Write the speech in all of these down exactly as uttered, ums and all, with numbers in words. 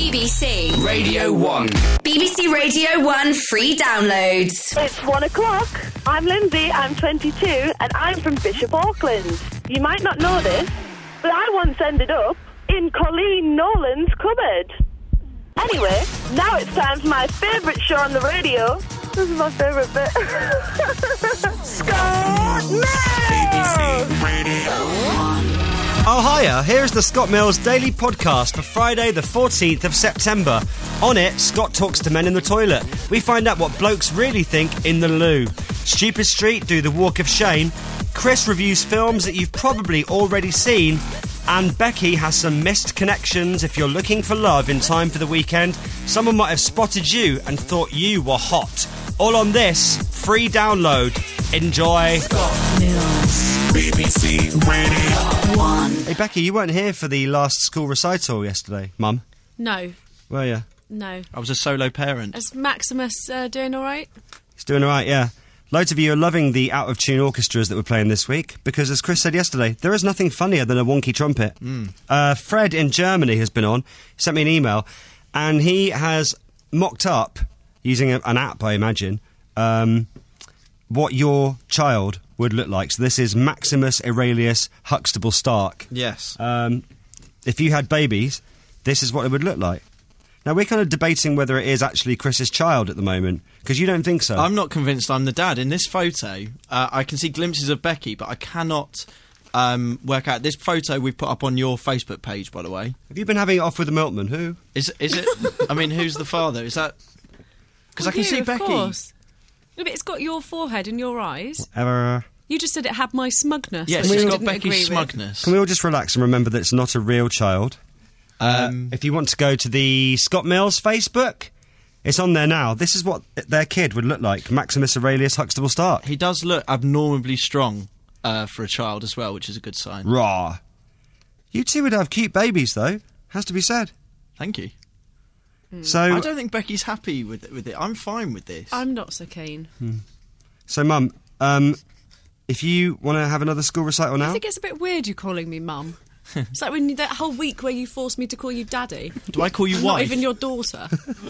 B B C Radio one. B B C Radio one free downloads. It's one o'clock. I'm Lindsay, I'm twenty-two, and I'm from Bishop Auckland. You might not know this, but I once ended up in Colleen Nolan's cupboard. Anyway, now it's time for my favourite show on the radio. This is my favourite bit. Scott Mills! B B C Radio one. Oh, hiya, here's the Scott Mills Daily Podcast for Friday the fourteenth of September. On it, Scott talks to men in the toilet. We find out what blokes really think in the loo. Stupid Street do the walk of shame. Chris reviews films that you've probably already seen. And Becky has some missed connections. If you're looking for love in time for the weekend, someone might have spotted you and thought you were hot. All on this free download. Enjoy. Scott Mills. B B C Radio one. Hey, Becky, you weren't here for the last school recital yesterday, Mum. No, Were you? no. I was a solo parent. Is Maximus uh, doing all right? He's doing all right, yeah. Loads of you are loving the out-of-tune orchestras that we're playing this week because, as Chris said yesterday, there is nothing funnier than a wonky trumpet. Mm. Uh, Fred in Germany has been on, he sent me an email, and he has mocked up, using a, an app, I imagine, um, what your child would look like. So this is Maximus Aurelius Huxtable Stark. Yes. Um, if you had babies, this is what it would look like. Now, we're kind of debating whether it is actually Chris's child at the moment, because you don't think so. I'm not convinced I'm the dad. In this photo, uh, I can see glimpses of Becky, but I cannot um, work out. This photo we've put up on your Facebook page, by the way. Have you been having it off with the milkman? Who? Is is it? I mean, who's the father? Is that... Because I can You, see of Becky. course. No, but it's got your forehead and your eyes. Ever? You just said it had my smugness. Yes, which it's I got didn't agree Becky's with. smugness. Can we all just relax and remember that it's not a real child? Um, Uh, if you want to go to the Scott Mills Facebook, it's on there now. This is what their kid would look like, Maximus Aurelius Huxtable Stark. he does look abnormally strong uh, for a child as well, which is a good sign. Raw. You two would have cute babies, though. Has to be said. Thank you. So, I don't think Becky's happy with with it. I'm fine with this. I'm not so keen. so, Mum, um, if you want to have another school recital I now, think it's a bit weird you calling me mum. It's like when you, that whole week where you forced me to call you daddy. Do I call you I'm wife? not even your daughter.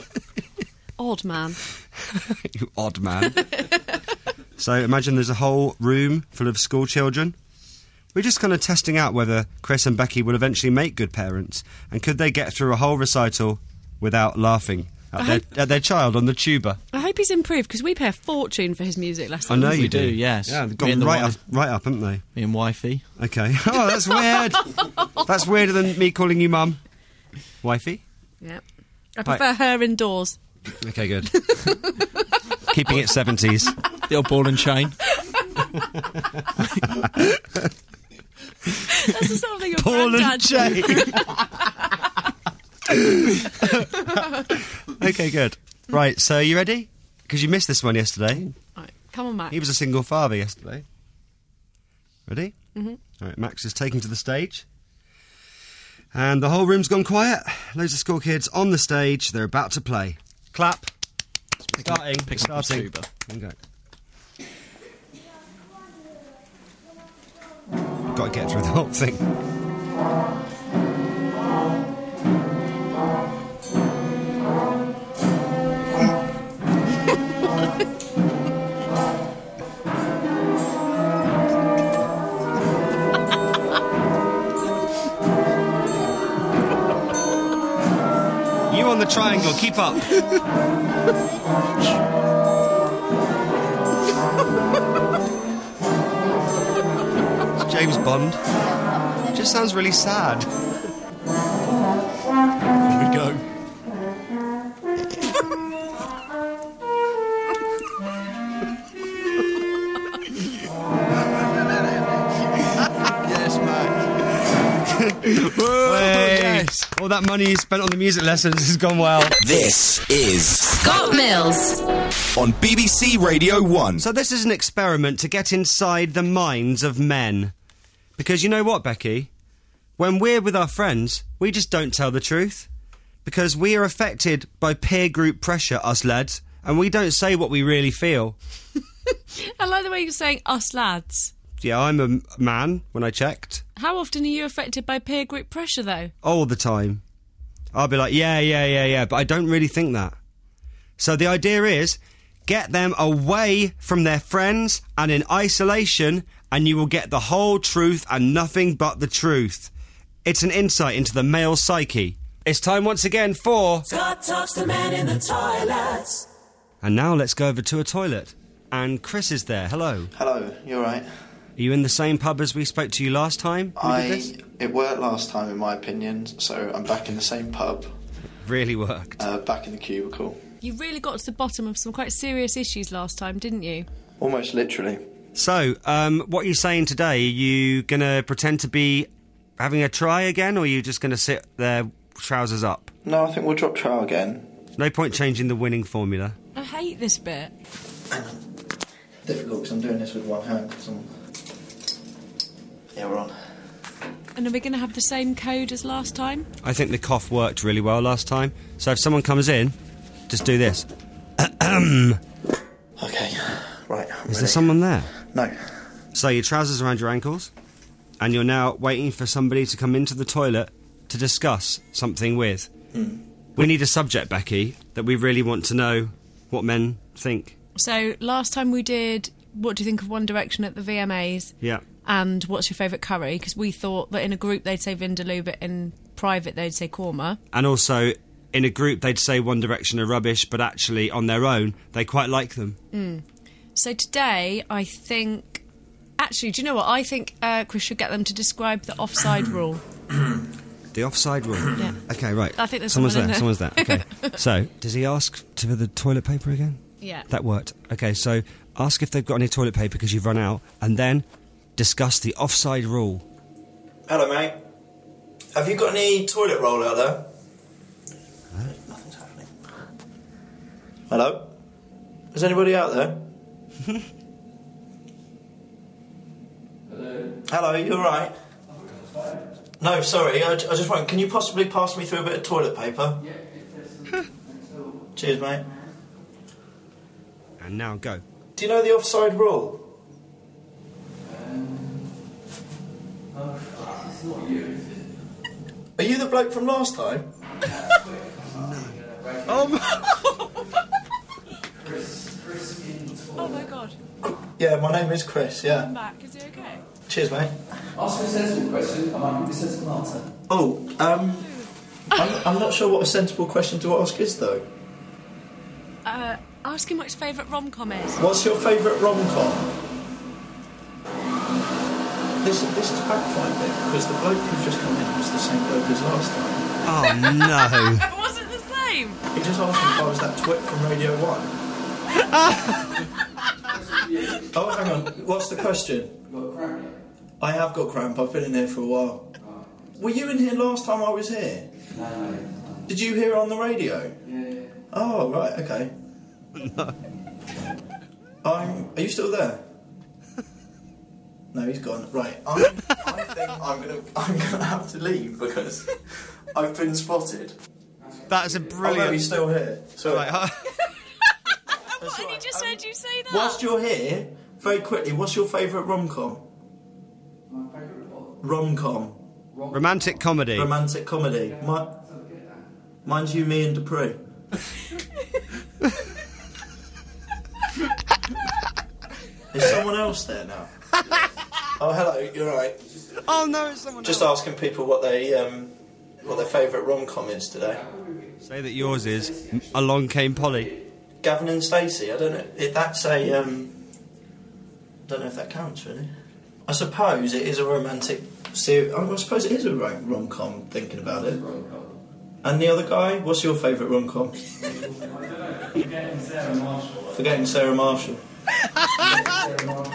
Odd man. you odd man. So, imagine there's a whole room full of school children. We're just kind of testing out whether Chris and Becky will eventually make good parents, and could they get through a whole recital without laughing at, their, at their child on the tuba. I hope he's improved because we pay a fortune for his music lessons. I know We you do, yes. Yeah, they've Me gone and the right up, wife. right up, haven't they? Me and wifey. Okay. Oh, that's weird. That's weirder than me calling you mum. Wifey? Yeah. I prefer her indoors. Okay, good. Keeping it seventies. The old ball and chain. That's the sort of thing your Paul and granddad Jay. Okay, good. Right, so you ready? Because you missed this one yesterday. Right, come on, Max. He was a single father yesterday. Ready? Mm-hmm. All right, Max is taken to the stage. And the whole room's gone quiet. Loads of school kids on the stage. They're about to play. Clap. Starting. Pick up the Starting. tuba. Okay. Got to get through the whole thing. You on the triangle, keep up. It's James Bond. Just sounds really sad. Here we go. Yes, man. Hey, all that money you spent on the music lessons has gone well. This is Scott Mills. on B B C Radio one. So this is an experiment to get inside the minds of men. Because you know what, Becky? When we're with our friends, we just don't tell the truth. Because we are affected by peer group pressure, us lads, and we don't say what we really feel. I like the way you're saying us lads. Yeah, I'm a m- man when I checked. How often are you affected by peer group pressure, though? All the time. I'll be like, yeah, yeah, yeah, yeah, but I don't really think that. So the idea is, get them away from their friends and in isolation, and you will get the whole truth and nothing but the truth. It's an insight into the male psyche. It's time once again for... Scott talks to men in the toilets. And now let's go over to a toilet. And Chris is there. Hello. Hello, you alright? Are you in the same pub as we spoke to you last time? we did I this? It worked last time in my opinion, so I'm back in the same pub, Really worked. uh, back in the cubicle. You really got to the bottom of some quite serious issues last time, didn't you? Almost literally. So, um, what are you saying today? Are you going to pretend to be having a try again, or are you just going to sit there, trousers up? No, I think we'll drop trial again. No point changing the winning formula. I hate this bit. Hang on. Difficult because I'm doing this with one hand. Cause I'm... Yeah, we're on. And are we going to have the same code as last time? I think the cough worked really well last time. So if someone comes in, just do this. Okay, right. I'm Is ready. there someone there? No. So your trousers around your ankles, and you're now waiting for somebody to come into the toilet to discuss something with. Mm. We need a subject, Becky, that we really want to know what men think. So last time we did what do you think of One Direction at the V M As? Yeah. And what's your favourite curry? Because we thought that in a group they'd say Vindaloo, but in private they'd say korma. And also, in a group, they'd say One Direction are rubbish, but actually, on their own, they quite like them. Mm. So today, I think... Actually, do you know what? I think uh, Chris should get them to describe the offside rule. The offside rule? Yeah. Okay, right. I think there's Someone's someone there, in someone's there. Okay. So, does he ask to the toilet paper again? Yeah. That worked. Okay, so ask if they've got any toilet paper because you've run out, and then discuss the offside rule. Hello, mate. Have you got any toilet roll out there? No, nothing's happening. Hello? Is anybody out there? Hello? Hello, you alright? No, sorry, I, I just want... Can you possibly pass me through a bit of toilet paper? Yeah. Cheers, mate. And now go. Do you know the offside rule? It's not you, is it? Are you the bloke from last time? Oh, Chris, Chris in the Oh my god. Yeah, my name is Chris, yeah. I'm back. Is it okay? Cheers, mate. Ask a sensible question, I might give you a sensible answer. Oh, um... I'm, I'm not sure what a sensible question to ask is, though. Uh, ask him what his favourite rom-com is. What's your favourite rom-com? This, this is backfired bit, because the bloke who's just come in was the same bloke as last time. Oh, no. It wasn't the same. He just asked me if I was that twit from Radio one. Oh, hang on. What's the question? You got cramp yet? I have got cramp. I've been in here for a while. Oh. Were you in here last time I was here? No, no, no. Did you hear on the radio? Yeah, yeah. Oh, right, okay. No. I'm... Are you still there? No, he's gone. Right, I'm, I think I'm gonna I'm gonna have to leave because I've been spotted. That's a Oh no, brilliant... he's still here. So Right, huh? What? And he just heard you say that? whilst you're here, very quickly, what's your favourite rom-com? My favourite what? Rom-com. Romantic comedy. Romantic comedy. My, mine's You, Me and Dupree. Is someone else there now? Oh, hello, you're right. Oh, no, it's someone Just else. asking people what they um, what their favourite rom-com is today. Say that yours is Along Came Polly. Gavin and Stacey, I don't know. It, that's a... Um, don't know if that counts, really. I suppose it is a romantic series. I suppose it is a rom- rom-com, thinking about it. And the other guy, what's your favourite rom-com? Forgetting Sarah Marshall. Forgetting Sarah Marshall. Sarah Marshall,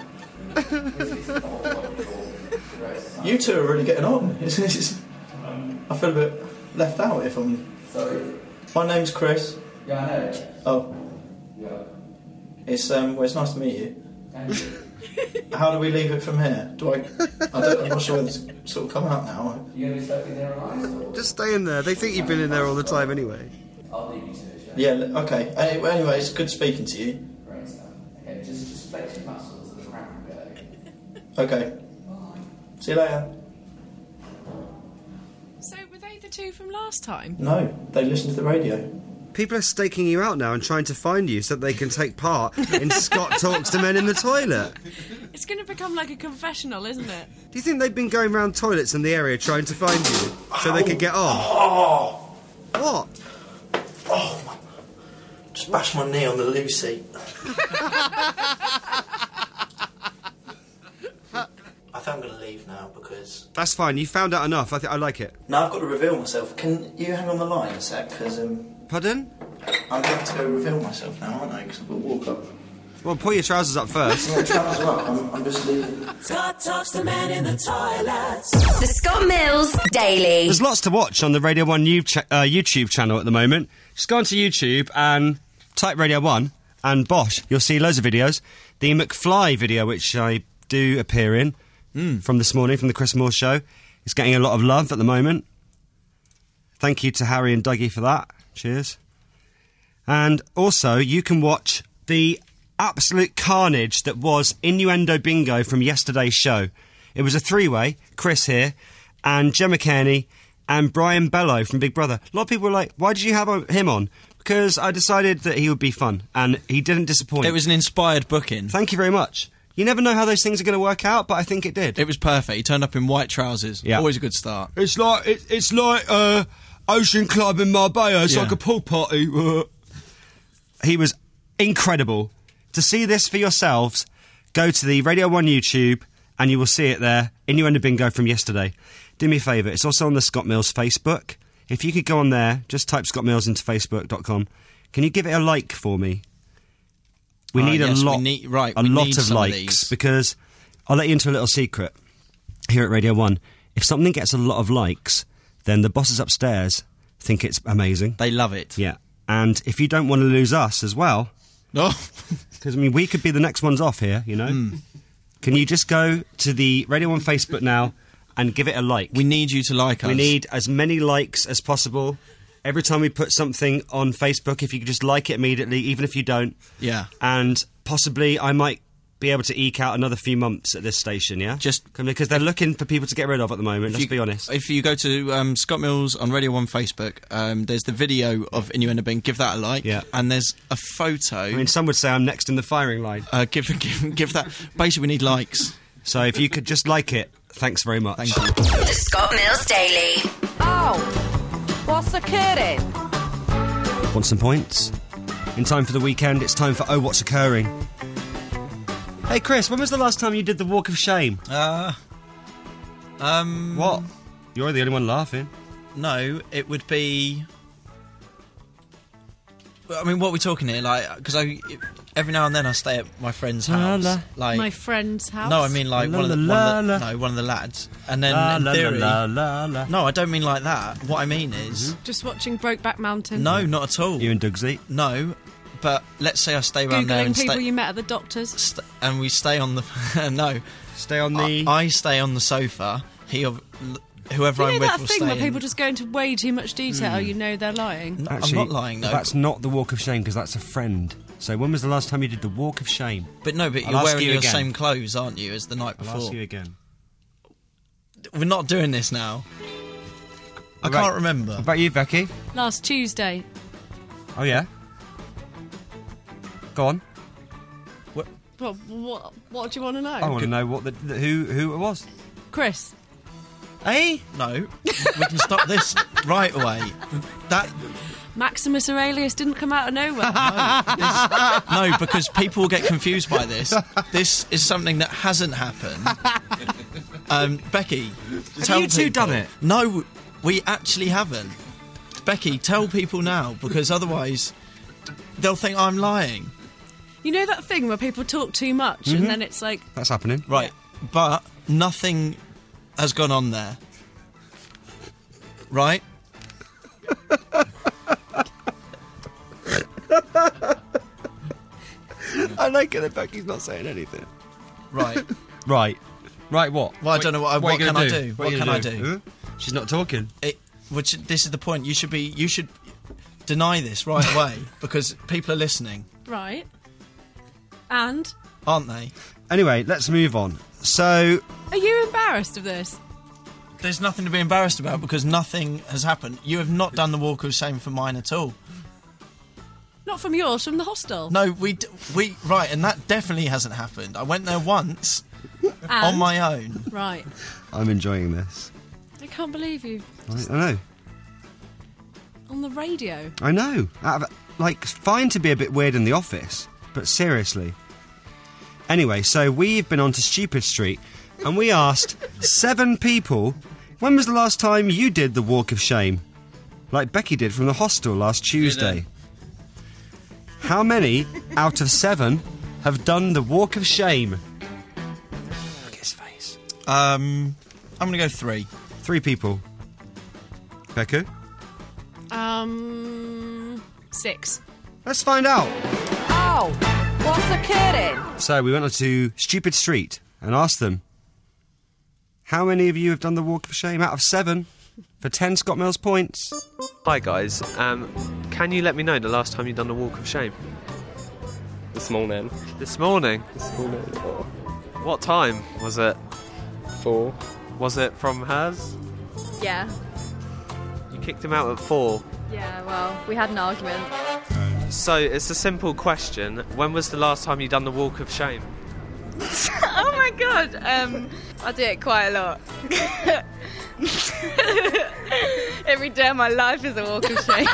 You two are really getting on. It's, it's, I feel a bit left out if I'm... Sorry? My name's Chris. Yeah, I know. Oh, Yeah. it's um. Well, it's nice to meet you. Thank you. How do we leave it from here? Do I? I don't, I'm not sure whether it's sort of come out now. You going to be stuck in there on ice, or...? Just stay in there. They think you've been in there all the time anyway. I'll leave you to it, yeah? Yeah. Okay. Anyway, anyway, it's good speaking to you. Great stuff. Okay, just, just flex your muscles and the cramp will go. Okay. Bye. See you later. So were they the two from last time? No, they listen to the radio. People are staking you out now and trying to find you so that they can take part in Scott Talks to Men in the Toilet. It's going to become like a confessional, isn't it? Do you think they've been going around toilets in the area trying to find you so they could get on? Oh, What? oh, my. Just bashed my knee on the loo seat. I think I'm going to leave now because... That's fine, you found out enough. I, th- I like it. Now I've got to reveal myself. Can you hang on the line a sec? Because um, Pardon? I'm going to go reveal myself now, aren't I? Because I've got to walk up. Well, pull your trousers up first. Yeah, trousers up. I'm, I'm just leaving. Scott Talks to Men in the Toilets. The Scott Mills Daily. There's lots to watch on the Radio one U- ch- uh, YouTube channel at the moment. Just go onto YouTube and type Radio one and bosh, you'll see loads of videos. The McFly video, which I do appear in mm. from this morning, from the Chris Moore Show, is getting a lot of love at the moment. Thank you to Harry and Dougie for that. Cheers. And also, you can watch the absolute carnage that was Innuendo Bingo from yesterday's show. It was a three-way, Chris here, and Gemma Kearney, and Brian Bello from Big Brother. A lot of people were like, why did you have him on? Because I decided that he would be fun, and he didn't disappoint. It was an inspired booking. Thank you very much. You never know how those things are going to work out, but I think it did. It was perfect. He turned up in white trousers. Yeah. Always a good start. It's like it, it's like uh, Ocean Club in Marbella. It's Yeah. like a pool party. He was incredible. To see this for yourselves, go to the Radio one YouTube and you will see it there. Innuendo Bingo from yesterday. Do me a favour, it's also on the Scott Mills Facebook. If you could go on there, just type Scott Mills into facebook dot com. Can you give it a like for me? We Ah, need yes, a we lot, need- right, a we lot need of some of likes these. because I'll let you into a little secret here at Radio one. If something gets a lot of likes, then the bosses upstairs think it's amazing. They love it. Yeah, and if you don't want to lose us as well, No. because I mean we could be the next ones off here, you know. Mm. Can you just go to the Radio one Facebook now and give it a like? We need you to like us. We need as many likes as possible. Every time we put something on Facebook, if you could just like it immediately, even if you don't. Yeah. And possibly I might be able to eke out another few months at this station, yeah? Just- because they're looking for people to get rid of at the moment, let's you, be honest. If you go to um, Scott Mills on Radio one Facebook, um, there's the video of Innuendo Bingo. Give that a like. Yeah. And there's a photo. I mean, some would say I'm next in the firing line. uh, give, give, give that. Basically, we need likes. So if you could just like it, thanks very much. Thank you. The Scott Mills Daily. Oh, what's occurring? Want some points? In time for the weekend, it's time for Oh What's Occurring. Hey Chris, when was the last time you did the Walk of Shame? Uh, um, What? You're the only one laughing. No, it would be. I mean, what are we talking here? Like, because I every now and then I stay at my friend's La, house. la. Like, My friend's house? no, I mean like La, one of the, la, one of the la. no, one of the lads, and then La, in la, theory, la, la, la. no, I don't mean like that. What I mean is, Just watching Brokeback Mountain. no, not at all. You and Dougsy? No, but let's say I stay around there Googling and people stay, you met at the doctor's. st- and we stay on the no, Stay on the... I, I stay on the sofa. He, of whoever You I'm know with, that will thing stay. where in- people just go into way too much detail, you know they're lying? No, Actually, I'm not lying though. That's not the Walk of Shame, because that's a friend. So when was the last time you did the Walk of Shame? But no, but I'll you're ask wearing you your again. same clothes, aren't you, as the night I'll before? ask you again. We're not doing this now. I Right. can't remember. What about you, Becky? Last Tuesday. Oh, yeah? Go on. Well, what, what do you want to know? I want to know what the, the who who it was. Chris. Eh? No, we can stop this right away. That Maximus Aurelius didn't come out of nowhere. no, because people will get confused by this. This is something that hasn't happened. Um, Becky, tell you two people- done it? No, we actually haven't. Becky, tell people now, because otherwise they'll think I'm lying. You know that thing where people talk too much and then it's like, That's happening. Right, but nothing has gone on there. Right? I like it that Becky's not saying anything. Right. Right. Right, what? Well, I don't know what- what you can gonna I do? What you can gonna I do? Huh? She's not talking. It, which this is the point. You should be. You should deny this right away because people are listening, right. And? aren't they? Anyway, let's move on. So, Are you embarrassed of this? there's nothing to be embarrassed about because nothing has happened. You have not done the walk of shame for mine at all. Not from yours, from the hostel. No, we d- we right, and that definitely hasn't happened. I went there once And? on my own. Right. I'm enjoying this. I can't believe you. I, I know. On the radio. I know. Out of, like, fine to be a bit weird in the office, but seriously. Anyway, so we've been on to Stupid Street, and we asked seven people, when was the last time you did the walk of shame? Like Becky did from the hostel last Tuesday. How many out of seven have done the walk of shame? Look at his face. Um, I'm going to go three. Three people. Becca? Um, six. Let's find out. Oh, what's occurring? So we went on to Stupid Street and asked them, how many of you have done the walk of shame out of seven for ten Scott Mills points? Hi guys, um, can you let me know the last time you've done the walk of shame? This morning. This morning? This morning. What time was it? Four. Was it from hers? Yeah. You kicked him out at four. Yeah, well, we had an argument. So, it's a simple question. When was the last time you done the walk of shame? Oh my god, um, I do it quite a lot. Every day of my life is a walk of shame.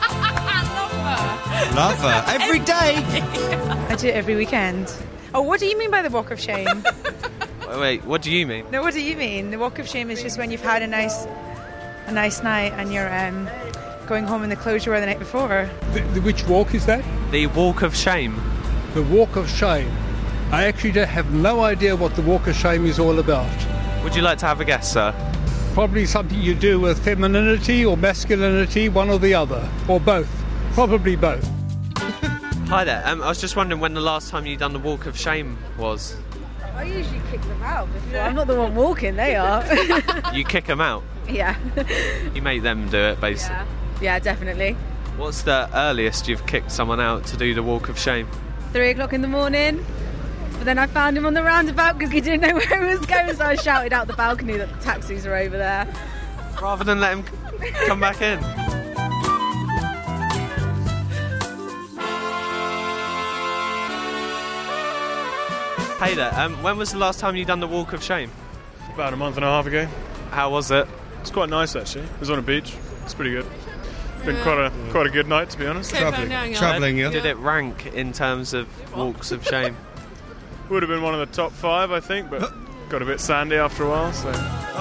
Love her. Every day. I do it every weekend. Oh, what do you mean by the walk of shame? Wait, wait, what do you mean? No, what do you mean? The walk of shame is just when you've had a nice, a nice night and you're um, going home in the clothes you wore the night before. The, the, which walk is that? The walk of shame. The walk of shame. I actually don't have no idea what the walk of shame is all about. Would you like to have a guess, sir? Probably something you do with femininity or masculinity, one or the other, or both. Probably both. Hi there, um, I was just wondering when the last time you done the walk of shame was. I usually kick them out before. I'm not the one walking, they are. You kick them out? Yeah. You make them do it, basically? Yeah, yeah, definitely. What's the earliest you've kicked someone out to do the walk of shame? Three o'clock in the morning. But then I found him on the roundabout because he didn't know where he was going, so I shouted out the balcony that the taxis are over there. Rather than let him c- come back in. Hey there, um, when was the last time you done the walk of shame? About a month and a half ago. How was it? It's quite nice actually. It was on a beach. It's pretty good. Been quite a quite a good night to be honest. Travelling, Travelling, yeah. Did it rank in terms of walks of shame? Would have been one of the top five, I think, but got a bit sandy after a while. So.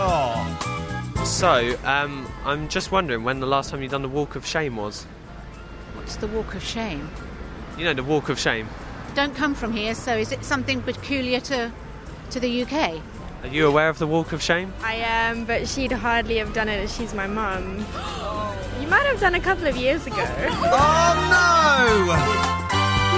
Oh. So, um, I'm just wondering when the last time you done the walk of shame was. What's the walk of shame? You know, the walk of shame. Don't come from here, so is it something peculiar to to the U K? Are you aware of the walk of shame? I am, but she'd hardly have done it as she's my mum. You might have done a couple of years ago. Oh no!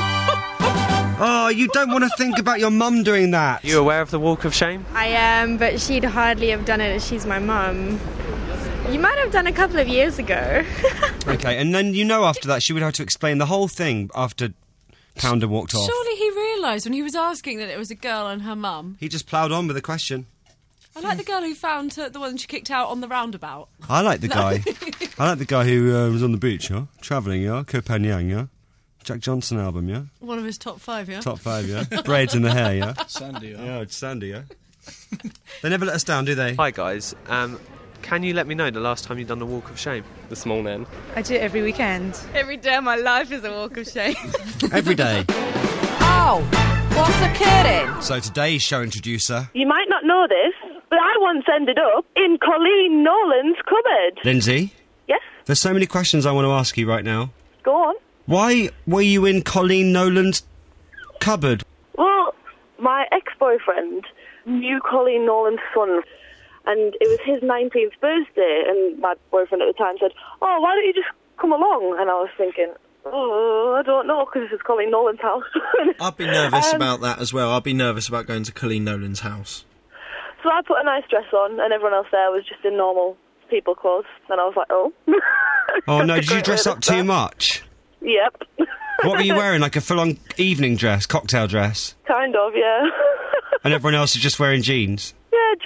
Oh, you don't want to think about your mum doing that. Are you aware of the walk of shame? I am, but she'd hardly have done it as she's my mum. You might have done a couple of years ago. Okay, and then you know after that she would have to explain the whole thing after Pounder walked off. Surely he realised when he was asking that it was a girl and her mum. He just ploughed on with a question. I like the girl who found her, the one she kicked out on the roundabout. I like the guy. I like the guy who uh, was on the beach, yeah? Travelling, yeah? Copenhagen, yeah? Jack Johnson album, yeah? One of his top five, yeah? Top five, yeah? Braids in the hair, yeah? Sandy, yeah? Yeah, it's Sandy, yeah? They never let us down, do they? Hi guys, um, can you let me know the last time you've done the walk of shame? This morning. I do it every weekend. Every day of my life is a walk of shame. Every day. Oh, what's occurring? So today's show introducer... You might not know this, but I once ended up in Colleen Nolan's cupboard. Lindsay? Yes? There's so many questions I want to ask you right now. Go on. Why were you in Colleen Nolan's cupboard? Well, my ex-boyfriend knew Colleen Nolan's son, and it was his nineteenth birthday, and my boyfriend at the time said, oh, why don't you just come along? And I was thinking, oh, I don't know, because this is Colleen Nolan's house. I'd be nervous um, about that as well. I'd be nervous about going to Colleen Nolan's house. So I put a nice dress on, and everyone else there was just in normal people clothes, and I was like, oh. Oh, no, did you dress up too much? Yep. What were you wearing, like a full-on evening dress, cocktail dress? Kind of, yeah. And everyone else is just wearing jeans? Yeah,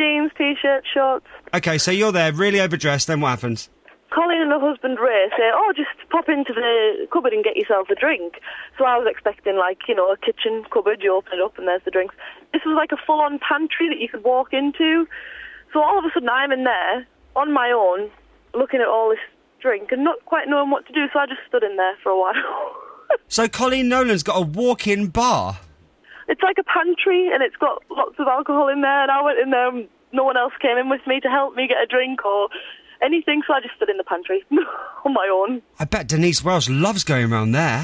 jeans, t-shirt, shorts. Okay, so you're there, really overdressed, then what happens? Colin and her husband Ray say, oh, just pop into the cupboard and get yourself a drink. So I was expecting, like, you know, a kitchen cupboard, you open it up and there's the drinks. This was like a full-on pantry that you could walk into. So all of a sudden I'm in there, on my own, looking at all this drink and not quite knowing what to do, so I just stood in there for a while. So Colleen Nolan's got a walk-in bar? It's like a pantry and it's got lots of alcohol in there, and I went in there and no one else came in with me to help me get a drink or anything, so I just stood in the pantry on my own. I bet Denise Welsh loves going around there.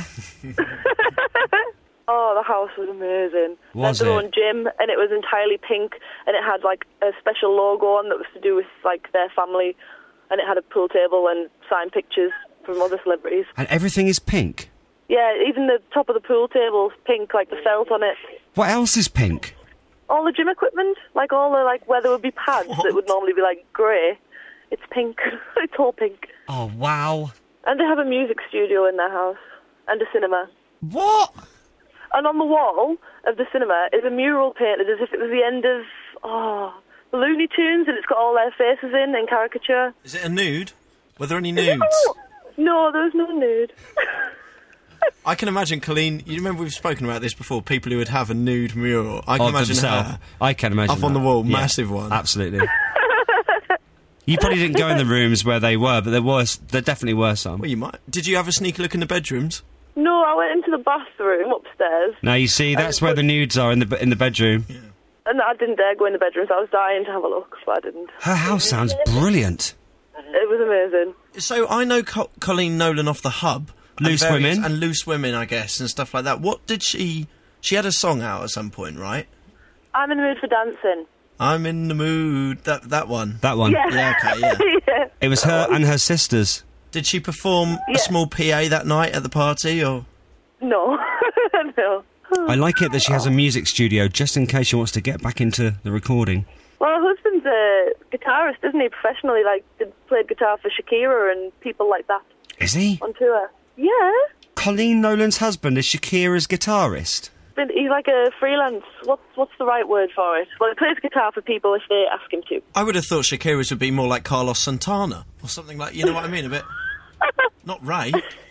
Oh, the house was amazing. Was they had their it? own gym, and it was entirely pink, and it had, like, a special logo on that was to do with, like, their family, and it had a pool table and signed pictures from other celebrities. And everything is pink? Yeah, even the top of the pool table's pink, like the felt on it. What else is pink? All the gym equipment, like all the, like, where there would be pads that would normally be, like, grey. It's pink. It's all pink. Oh, wow. And they have a music studio in their house, and a cinema. What? And on the wall of the cinema is a mural painted as if it was the end of, oh, the Looney Tunes, and it's got all their faces in, in caricature. Is it a nude? Were there any Is nudes? it all- No, there was no nude. I can imagine, Colleen, you remember we've spoken about this before, people who would have a nude mural. I can Of imagine themselves. her I can imagine up on that. the wall, Yeah, massive one. Absolutely. You probably didn't go in the rooms where they were, but there was, there definitely were some. Well, you might. Did you have a sneaky look in the bedrooms? No, I went into the bathroom upstairs, Now you see, that's where the nudes are in the in the bedroom. and I didn't dare go in the bedrooms. I was dying to have a look, so I didn't. Her house sounds brilliant. It was amazing. So I know Co- Colleen Nolan off the Hub. and Loose various- Women. And Loose Women, I guess, and stuff like that. What did she... She had a song out at some point, right? I'm in the mood for dancing. I'm in the mood. That that one. That one. Yeah. Yeah, okay, yeah. Yeah. It was her and her sisters. Did she perform Yeah. a small P A that night at the party, or...? No. No. I like it that she has a music studio just in case she wants to get back into the recording. Well, her husband's a guitarist, isn't he? Professionally, like, did, played guitar for Shakira and people like that Is he? on tour. Yeah. Colleen Nolan's husband is Shakira's guitarist. But he's like a freelance. What's what's the right word for it? Well, he plays guitar for people if they ask him to. I would have thought Shakira's would be more like Carlos Santana, or something like... You know what I mean? A bit... Not Ray.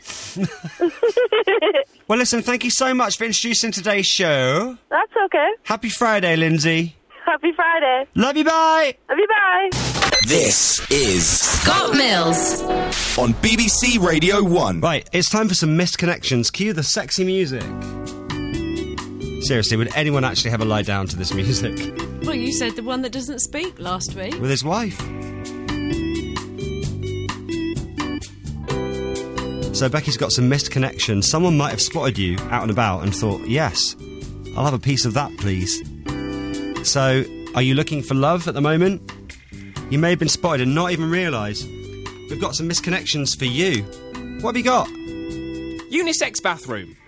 Well, listen, thank you so much for introducing today's show. That's okay. Happy Friday, Lindsay. Happy Friday. Love you, bye. Love you, bye. This is Scott Mills. on B B C Radio one. Right, it's time for some missed connections. Cue the sexy music. Seriously, would anyone actually have a lie down to this music? Well, you said the one that doesn't speak last week. With his wife. So Becky's got some missed connections. Someone might have spotted you out and about and thought, yes, I'll have a piece of that, please. So, are you looking for love at the moment? You may have been spotted and not even realise. We've got some missed connections for you. What have you got? Unisex bathroom.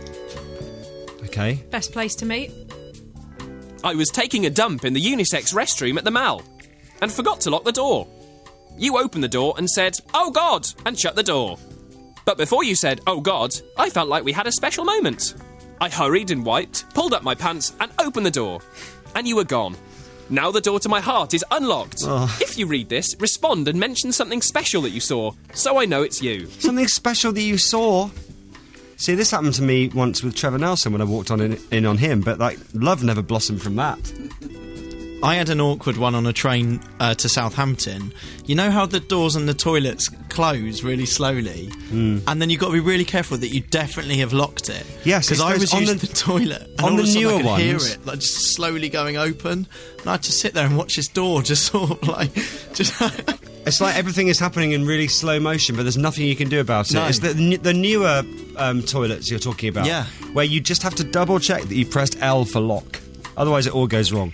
Okay. Best place to meet. I was taking a dump in the unisex restroom at the Mall and forgot to lock the door. You opened the door and said, "Oh God," and shut the door. But before you said, "Oh God," I felt like we had a special moment. I hurried and wiped, pulled up my pants and opened the door. And you were gone. Now the door to my heart is unlocked. Oh. If you read this, respond and mention something special that you saw, so I know it's you. Something special that you saw? See, this happened to me once with Trevor Nelson when I walked on in, in on him, but, like, love never blossomed from that. I had an awkward one on a train uh, to Southampton. You know how the doors and the toilets close really slowly? Mm. And then you've got to be really careful that you definitely have locked it. Yes, because it's I those- was on using the- the, toilet and on all the of a sudden newer I could hear ones- it, like, just slowly going open. And I had to sit there and watch this door just sort of like... just. It's like everything is happening in really slow motion, but there's nothing you can do about it. No. It's the, the newer um, toilets you're talking about. Yeah. Where you just have to double check that you pressed L for lock. Otherwise it all goes wrong.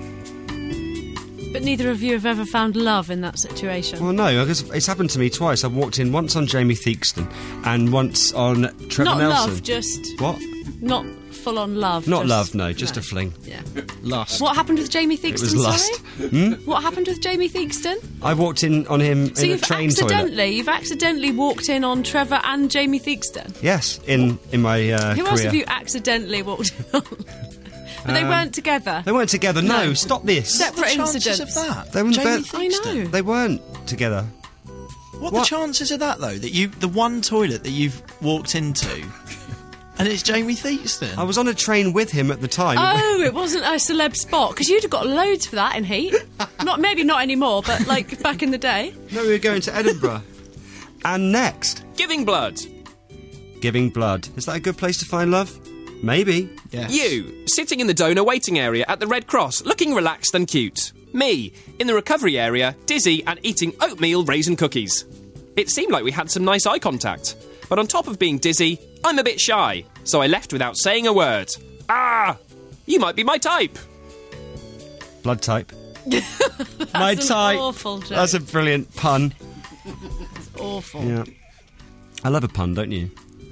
But neither of you have ever found love in that situation. Well, no, because it's happened to me twice. I've walked in once on Jamie Theakston and once on Trevor Not Nelson. love, just... What? Not full-on love. Not just- love, no, just no. a fling. Yeah. Lust. What happened with Jamie Theakston, It was lust. sorry? Hmm? What happened with Jamie Theakston? I walked in on him So in a you've train accidentally, toilet. you've accidentally walked in on Trevor and Jamie Theakston? Yes, in, in my uh, Who career. else have you accidentally walked in on? But they Um, weren't together. They weren't together. No, No. stop this. Separate chances incidents. of that? They weren't. Jamie they- I know. They weren't together. What, What? the chances of that, though? That you, the one toilet that you've walked into, and it's Jamie Theakston. I was on a train with him at the time. Oh, it wasn't a celeb spot because you'd have got loads for that in Heat. Not maybe not anymore, but like back in the day. No, we were going to Edinburgh. And next, Giving blood. giving blood. Is that a good place to find love? Maybe. Yes. You, sitting in the donor waiting area at the Red Cross, looking relaxed and cute. Me, in the recovery area, dizzy and eating oatmeal raisin cookies. It seemed like we had some nice eye contact, but on top of being dizzy, I'm a bit shy, so I left without saying a word. Ah! You might be my type. Blood type. That's My an type. awful joke. That's a brilliant pun. It's awful. Yeah. I love a pun, don't you?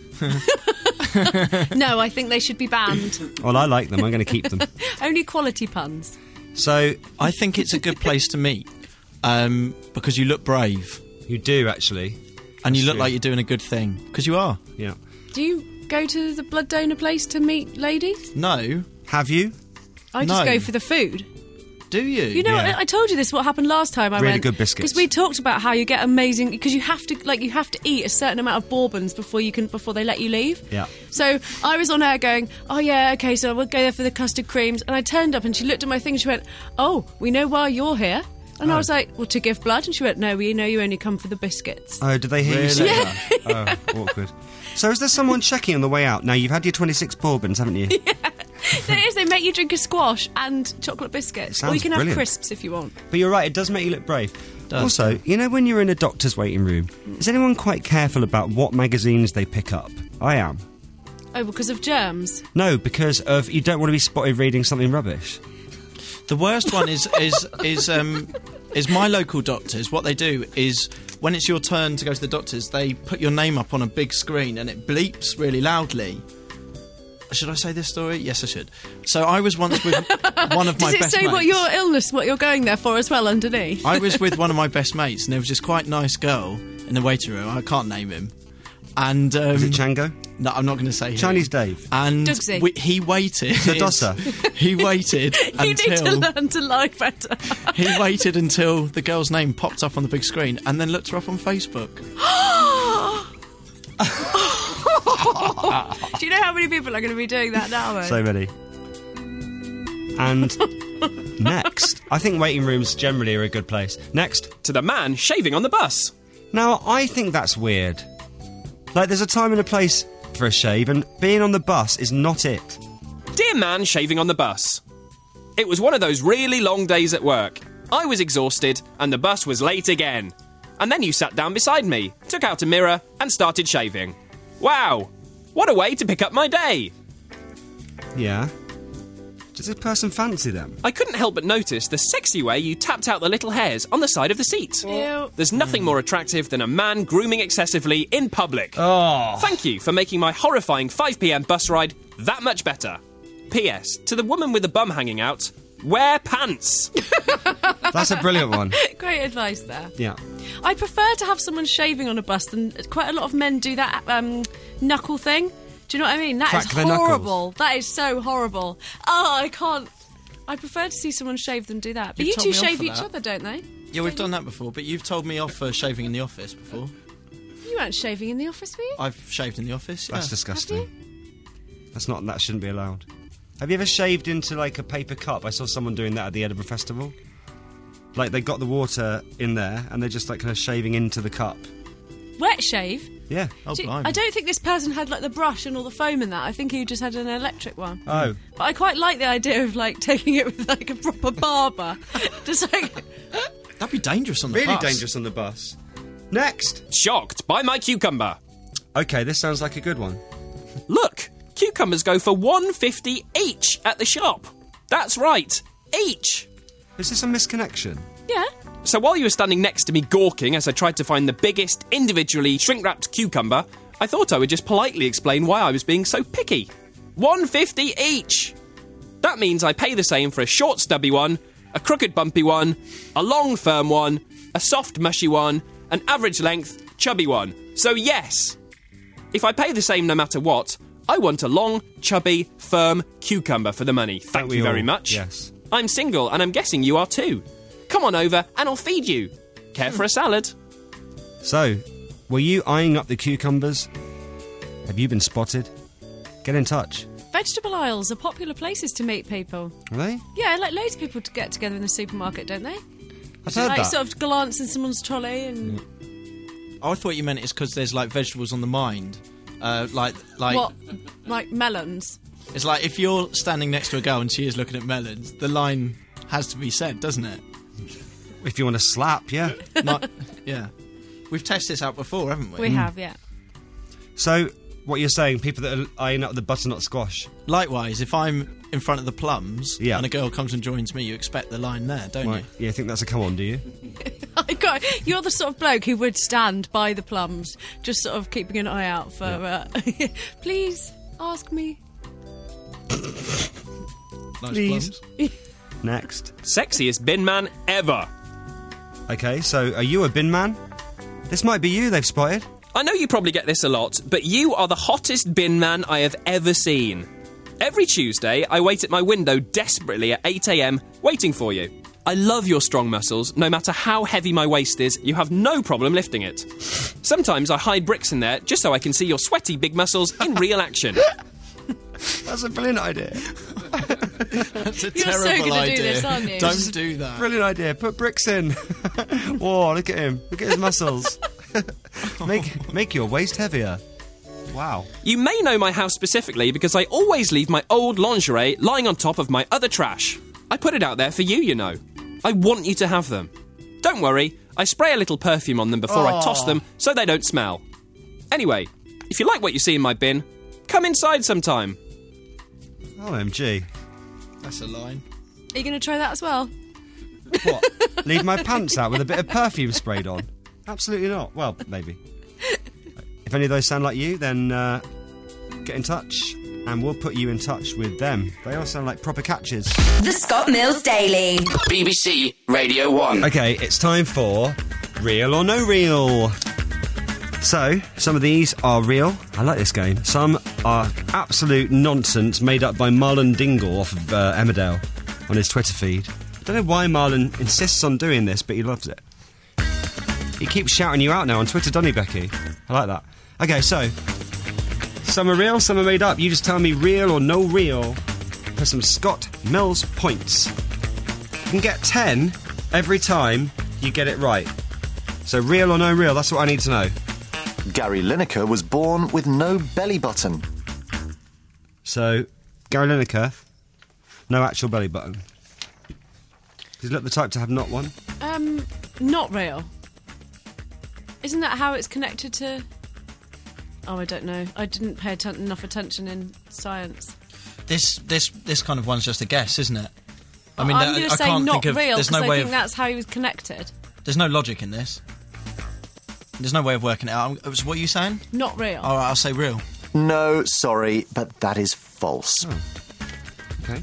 No, I think they should be banned. Well, I like them. I'm going to keep them. Only quality puns. So, I think it's a good place to meet um, because you look brave you do, actually. and you That's look true. like you're doing a good thing because you are. Yeah. Do you go to the blood donor place to meet ladies? No, Have you? I just No. go for the food. do you? You know, Yeah. I, I told you this. What happened last time? I Really went good biscuits. because we talked about how you get amazing because you have to like you have to eat a certain amount of bourbons before you can before they let you leave. Yeah. So I was on air going, oh yeah, okay, so we'll go there for the custard creams, and I turned up and she looked at my thing and she went, oh, we know why you're here, and I Oh. was like, well, to give blood, and she went, no, we know you only come for the biscuits. Oh, did they hear you Really? say Yeah. that? Oh, awkward. So is there someone checking on the way out? Now, you've had your twenty-six bourbons, haven't you? There is. They make you drink a squash and chocolate biscuits, or Sounds you can have brilliant. crisps if you want. But you're right, it does make you look brave. Does. Also, you know when you're in a doctor's waiting room, is anyone quite careful about what magazines they pick up? I am. Oh, because of germs. No, because of you don't want to be spotted reading something rubbish. The worst one is is is um is my local doctors. What they do is when it's your turn to go to the doctors, they put your name up on a big screen and it bleeps really loudly. Should I say this story? Yes, I should. So I was once with one of my Does it best say mates. what your illness, what you're going there for as well underneath? I was with one of my best mates, and there was this quite nice girl in the waiting room. I can't name him. And um, Is it Chango? No, I'm not going to say who. Chinese Dave? And Dugsy. we, he waited. The Dosser? He waited You need to until learn to lie better. he waited until the girl's name popped up on the big screen, and then looked her up on Facebook. Do you know how many people are going to be doing that now, though? So many. And next, I think waiting rooms generally are a good place. Next. To the man shaving on the bus. Now, I think that's weird. Like, there's a time and a place for a shave, and being on the bus is not it. Dear man shaving on the bus. It was one of those really long days at work. I was exhausted, and the bus was late again. And then you sat down beside me, took out a mirror, and started shaving. Wow! What a way to pick up my day! Yeah. Does this person fancy them? I couldn't help but notice the sexy way you tapped out the little hairs on the side of the seat. Ew. There's nothing more attractive than a man grooming excessively in public. Oh. Thank you for making my horrifying five p m bus ride that much better. P S. To the woman with the bum hanging out, wear pants. That's a brilliant one. Great advice there. Yeah. I prefer to have someone shaving on a bus than quite a lot of men do that um, knuckle thing. Do you know what I mean? That Crack is their knuckles. horrible. That is so horrible. Oh, I can't. I prefer to see someone shave than do that. But You've you told two me off shave for each that. other, don't they? Yeah, we've done that before, but you've told me off for shaving in the office before. You weren't shaving in the office, were you? I've shaved in the office. That's yeah. disgusting. That's not. That shouldn't be allowed. Have you ever shaved into, like, a paper cup? I saw someone doing that at the Edinburgh Festival. Like, they got the water in there, and they're just, like, kind of shaving into the cup. Wet shave? Yeah. Oh, Do you- blimey. I don't think this person had like the brush and all the foam in that. I think he just had an electric one. Oh. But I quite like the idea of like taking it with like a proper barber. Just like That'd be dangerous on the Really bus. dangerous on the bus. Next. Shocked by my cucumber. Okay, this sounds like a good one. Look, cucumbers go for one fifty each at the shop. That's right, each. Is this a misconnection? yeah. So while you were standing next to me gawking as I tried to find the biggest individually shrink-wrapped cucumber, I thought I would just politely explain why I was being so picky. one fifty each. That means I pay the same for a short stubby one, a crooked bumpy one, a long firm one, a soft mushy one, an average length chubby one. So yes, if I pay the same no matter what, I want a long, chubby, firm cucumber for the money. Thank we you very all? much. Yes. I'm single, and I'm guessing you are too. Come on over, and I'll feed you. Care for a salad? So, were you eyeing up the cucumbers? Have you been spotted? Get in touch. Vegetable aisles are popular places to meet people. Are they? Yeah, like loads of people to get together in the supermarket, don't they? I've heard like that. sort of glance in someone's trolley and... I thought you meant it's because there's, like, vegetables on the mind. Uh, like, like... What? Like melons? It's like if you're standing next to a girl and she is looking at melons, the line has to be said, doesn't it? If you want to slap, yeah. Not, yeah. We've tested this out before, haven't we? We have, yeah. So, what you're saying, people that are eyeing up the butternut squash. Likewise, if I'm in front of the plums Yeah. and a girl comes and joins me, you expect the line there, don't Right. Yeah, you think that's a come on, do you? I got, you're the sort of bloke who would stand by the plums, just sort of keeping an eye out for... Uh, please, ask me. Nice Please. plums. Next. Sexiest bin man ever. Okay, so are you a bin man? This might be you they've spotted. I know you probably get this a lot, but you are the hottest bin man I have ever seen. Every Tuesday, I wait at my window desperately at eight a m, waiting for you. I love your strong muscles. No matter how heavy my waist is, you have no problem lifting it. Sometimes I hide bricks in there just so I can see your sweaty big muscles in real action. That's a brilliant idea. That's a You're so terrible gonna idea. do this, aren't you? Don't do that. Brilliant idea. Put bricks in. Whoa, look at him. Look at his muscles. make make your waist heavier. Wow. You may know my house specifically because I always leave my old lingerie lying on top of my other trash. I put it out there for you, you know. I want you to have them. Don't worry, I spray a little perfume on them before I toss them so they don't smell. Anyway, if you like what you see in my bin, come inside sometime. O M G. That's a line. Are you going to try that as well? What? Leave my pants out with a bit of perfume sprayed on? Absolutely not. Well, maybe. If any of those sound like you, then uh, get in touch and we'll put you in touch with them. They all sound like proper catches. The Scott Mills Daily. B B C Radio one. Okay, it's time for Real or No Real. So, some of these are real. I like this game. Some are absolute nonsense made up by Marlon Dingle off of uh, Emmerdale on his Twitter feed. I don't know why Marlon insists on doing this, but he loves it. He keeps shouting you out now on Twitter, doesn't he, Becky? I like that. Okay, so, some are real, some are made up. You just tell me real or no real for some Scott Mills points. You can get ten every time you get it right. So, real or no real, that's what I need to know. Gary Lineker was born with no belly button. So, Gary Lineker, no actual belly button. He's not the type to have not one. Um, not real. Isn't that how it's connected to... Oh, I don't know. I didn't pay atten- enough attention in science. This this this kind of one's just a guess, isn't it? I mean, I'm I, going to I say can't not think of. real There's because no I way think of. that's how he was connected. There's no logic in this. There's no way of working it out. So what are you saying? Not real. All right, I'll say real. No, sorry, but that is false. Oh. Okay.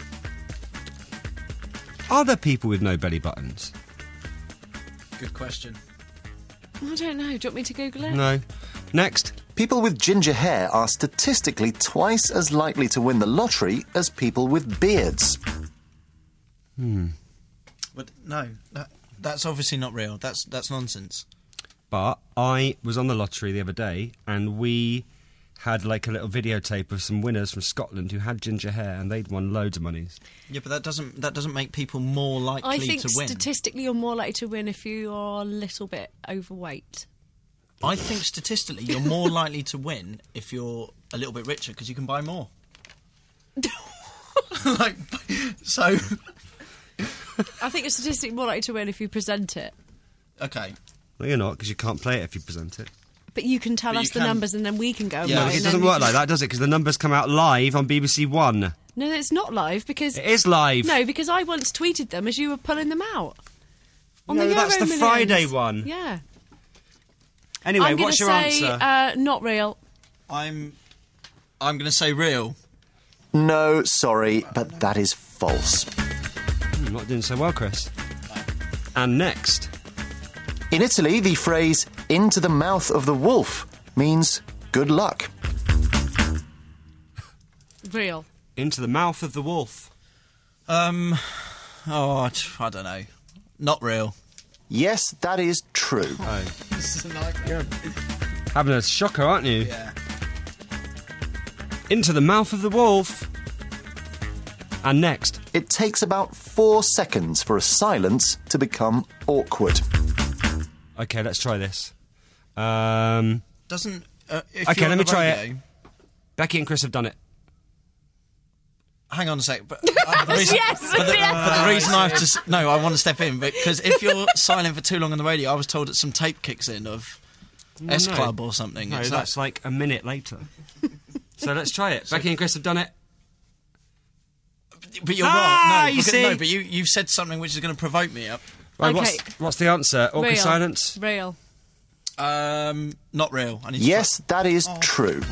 Are there people with no belly buttons? Good question. I don't know. Do you want me to Google it? No. Next. People with ginger hair are statistically twice as likely to win the lottery as people with beards. Hmm. But no, that, that's obviously not real. That's that's nonsense. But I was on the lottery the other day and we had like a little videotape of some winners from Scotland who had ginger hair and they'd won loads of monies. Yeah, but that doesn't that doesn't make people more likely I think to win. statistically you're more likely to win if you are a little bit overweight. I think statistically you're more likely to win if you're a little bit richer because you can buy more. like, so. I think you're statistically more likely to win if you present it. Okay. Well, you're not, because you can't play it if you present it. But you can tell But us you the can- numbers and then we can go and No, buy because and it then doesn't we work can- like that, does it? Because the numbers come out live on B B C One. No, it's not live because... It is live. No, because I once tweeted them as you were pulling them out. On No, the that's the Euro Friday Millions. one. Yeah. Anyway, I'm what's your gonna say, answer? Uh, not real. I'm I'm going to say real. No, sorry, but that is false. Hmm, not doing so well, Chris. And next. In Italy, the phrase, into the mouth of the wolf, means good luck. Real. Into the Mouth of the Wolf. Um, oh, I t- I don't know. Not real. Yes, that is true. Oh. This is a nightmare. Having a shocker, aren't you? Yeah. Into the Mouth of the Wolf. And next. It takes about four seconds for a silence to become awkward. Okay, let's try this. Um, Doesn't... Uh, if okay, you're let on me the try radio, it. Becky and Chris have done it. Hang on a sec. But, uh, the reason, Yes, but the, yes. but the reason I have to... s- No, I want to step in, because if you're silent for too long on the radio, I was told that some tape kicks in of No, S no. Club or something. No, It's that's like a minute later. So let's try it. Becky and Chris have done it. But you're Ah, wrong. No, you because, see? no, but you, you've said something which is going to provoke me up. Right, Okay. what's, what's the answer? Awkward Real. silence? Real. Um, not real. I need to Yes, that is Oh. true.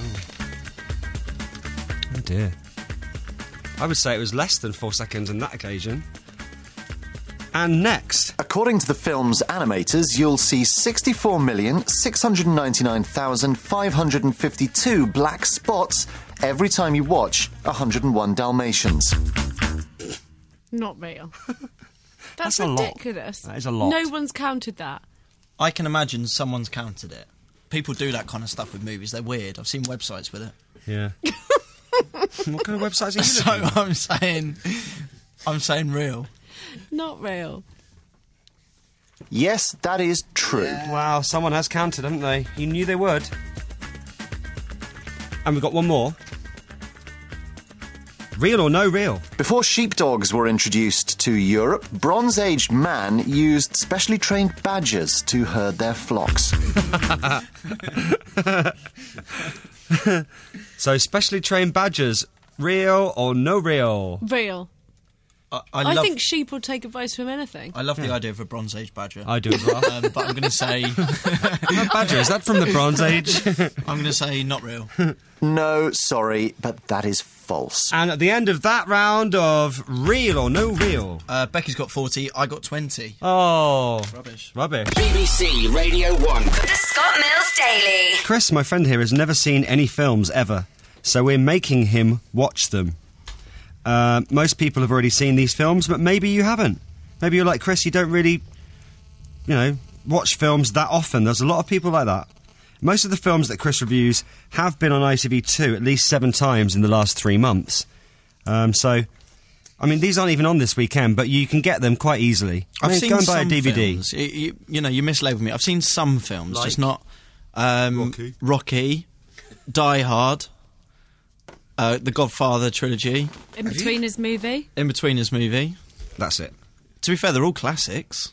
Oh dear. I would say it was less than four seconds on that occasion. And next. According to the film's animators, you'll see sixty-four million six hundred ninety-nine thousand five hundred fifty-two black spots every time you watch one hundred one Dalmatians. Not real. That's, That's a lot. ridiculous. That is a lot. No one's counted that. I can imagine someone's counted it. People do that kind of stuff with movies. They're weird. I've seen websites with it. Yeah. What kind of websites are you So looking at? I'm saying... I'm saying real. Not real. Yes, that is true. Wow, someone has counted, haven't they? You knew they would. And we've got one more. Real or no real? Before sheepdogs were introduced to Europe, Bronze-Age man used specially trained badgers to herd their flocks. So, specially trained badgers, real or no real? Real. I, I, I love, think sheep will take advice from anything. I love the idea of a Bronze Age badger. I do as well. Um, but I'm going to say... Badger, is that from the Bronze Age? I'm going to say not real. No, sorry, but that is false. And at the end of that round of real or no real? Uh, Becky's got forty, I got twenty. Oh. Rubbish. Rubbish. B B C Radio one. The Scott Mills Daily. Chris, my friend here, has never seen any films ever, so we're making him watch them. Uh, most people have already seen these films, but maybe you haven't. Maybe you're like Chris, you don't really, you know, watch films that often. There's a lot of people like that. Most of the films that Chris reviews have been on I T V two at least seven times in the last three months. Um, so, I mean, these aren't even on this weekend, but you can get them quite easily. I I've mean, seen go and buy some a D V D. films. You, you, you know, you mislabeled me. I've seen some films, Like? just not... Um, Rocky. Rocky, Die Hard, uh, the Godfather trilogy, In between his movie. In Between His movie. That's it. To be fair, they're all classics.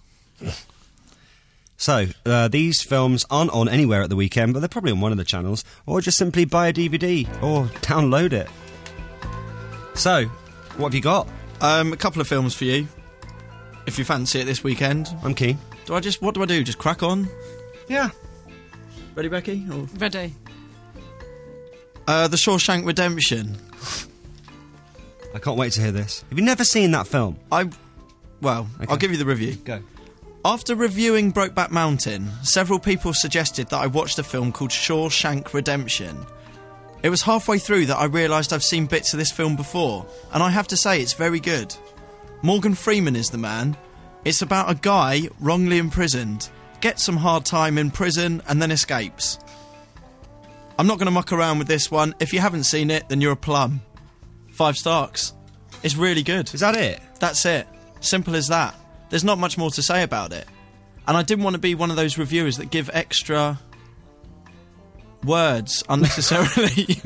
So, uh, these films aren't on anywhere at the weekend, but they're probably on one of the channels, or just simply buy a D V D, or download it. So, what have you got? Um, a couple of films for you, if you fancy it this weekend. I'm keen. Do I just... What do I do? Just crack on? Yeah. Ready, Becky? Or... Ready. Uh, The Shawshank Redemption. I can't wait to hear this. Have you never seen that film? I... Well, Okay. I'll give you the review. Go. After reviewing Brokeback Mountain, several people suggested that I watched a film called Shawshank Redemption. It was halfway through that I realised I've seen bits of this film before, and I have to say it's very good. Morgan Freeman is the man. It's about a guy wrongly imprisoned, gets some hard time in prison, and then escapes. I'm not going to muck around with this one. If you haven't seen it, then you're a plum. Five stars. It's really good. Is that it? That's it. Simple as that. There's not much more to say about it. And I didn't want to be one of those reviewers that give extra words unnecessarily.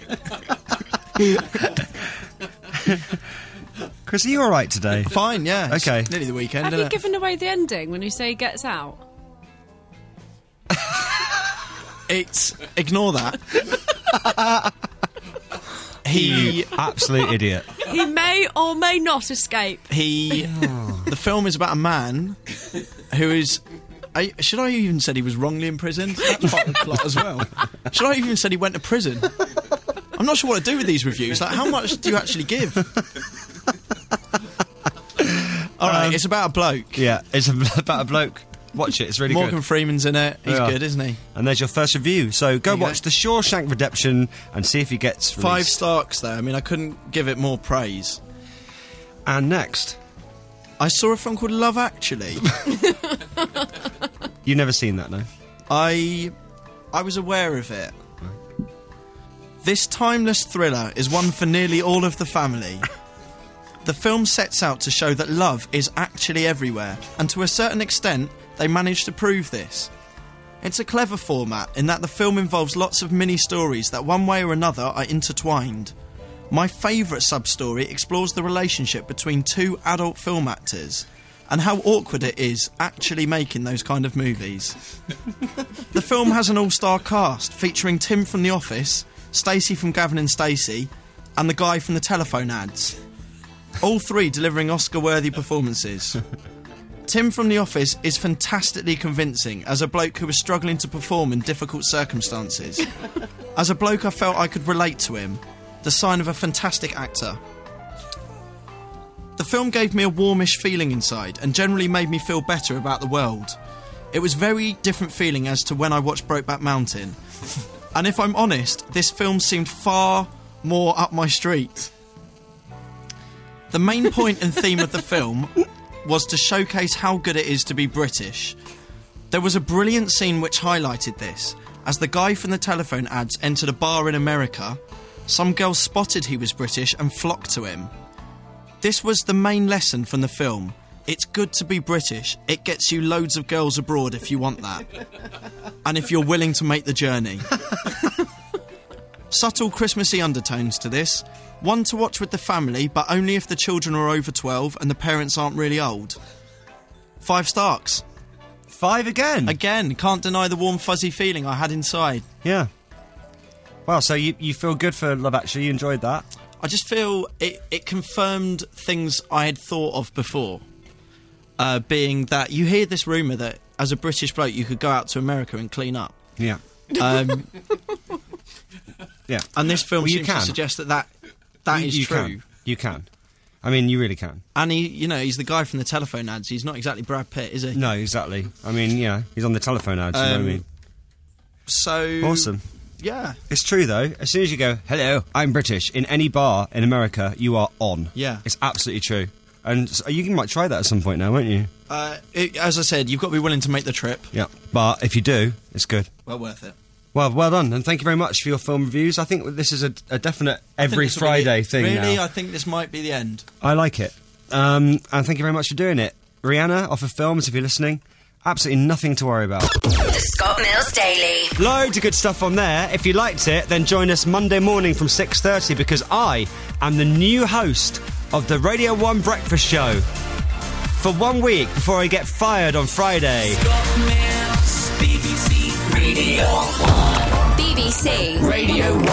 Chris, are you alright today? Fine, yeah. It's Okay. nearly the weekend, Have isn't you it? given away the ending when you say he gets out? It's... Ignore that. He... Absolute idiot. He may or may not escape. He... The film is about a man who is... I, should I have even said he was wrongly imprisoned? That's part of the plot as well. Should I have even said he went to prison? I'm not sure what to do with these reviews. Like, how much do you actually give? All right, Um, it's about a bloke. Yeah, it's a, about a bloke. Watch it, it's really Morgan good. Freeman's in it. He's Yeah. good, isn't he? And there's your first review. So go There you watch The Shawshank Redemption and see if he gets released. Five stars there. I mean, I couldn't give it more praise. And next, I saw a film called Love Actually. You've never seen that, no? I, I was aware of it. This timeless thriller is one for nearly all of the family. The film sets out to show that love is actually everywhere, and to a certain extent, they manage to prove this. It's a clever format in that the film involves lots of mini-stories that one way or another are intertwined. My favourite sub-story explores the relationship between two adult film actors and how awkward it is actually making those kind of movies. The film has an all-star cast featuring Tim from The Office, Stacey from Gavin and Stacey, and the guy from the telephone ads. All three delivering Oscar-worthy performances. Tim from The Office is fantastically convincing as a bloke who was struggling to perform in difficult circumstances. As a bloke, I felt I could relate to him. The sign of a fantastic actor. The film gave me a warmish feeling inside and generally made me feel better about the world. It was very different feeling as to when I watched Brokeback Mountain. And if I'm honest, this film seemed far more up my street. The main point and theme of the film was to showcase how good it is to be British. There was a brilliant scene which highlighted this. As the guy from the telephone ads entered a bar in America, some girls spotted he was British and flocked to him. This was the main lesson from the film. It's good to be British. It gets you loads of girls abroad if you want that. And if you're willing to make the journey. Subtle Christmassy undertones to this. One to watch with the family, but only if the children are over twelve and the parents aren't really old. Five stars. Five again? Again, can't deny the warm fuzzy feeling I had inside. Yeah. Well, so you, you feel good for Love Actually, you enjoyed that? I just feel it, it confirmed things I had thought of before. Uh, being that you hear this rumour that as a British bloke you could go out to America and clean up. Yeah. Um, yeah. And this film well, you seems can. to suggest that that, that you, is you true. Can. You can. I mean, you really can. And he, you know, he's the guy from the telephone ads. He's not exactly Brad Pitt, is he? No, exactly. I mean, you know, he's on the telephone ads, you know Um, what I mean? So... Awesome. Yeah. It's true, though. As soon as you go, hello, I'm British, in any bar in America, you are on. Yeah. It's absolutely true. And so you might try that at some point now, won't you? Uh, it, as I said, you've got to be willing to make the trip. Yeah. But if you do, it's good. Well worth it. Well, well done, and thank you very much for your film reviews. I think this is a, a definite I think every this will be Friday the- thing Really, now. I think this might be the end. I like it. Um, and thank you very much for doing it. Rihanna, off of Films, if you're listening, absolutely nothing to worry about. The Scott Mills Daily. Loads of good stuff on there. If you liked it, then join us Monday morning from six thirty because I am the new host of the Radio one Breakfast Show. For one week before I get fired on Friday. Scott Mills, B B C Radio one. B B C Radio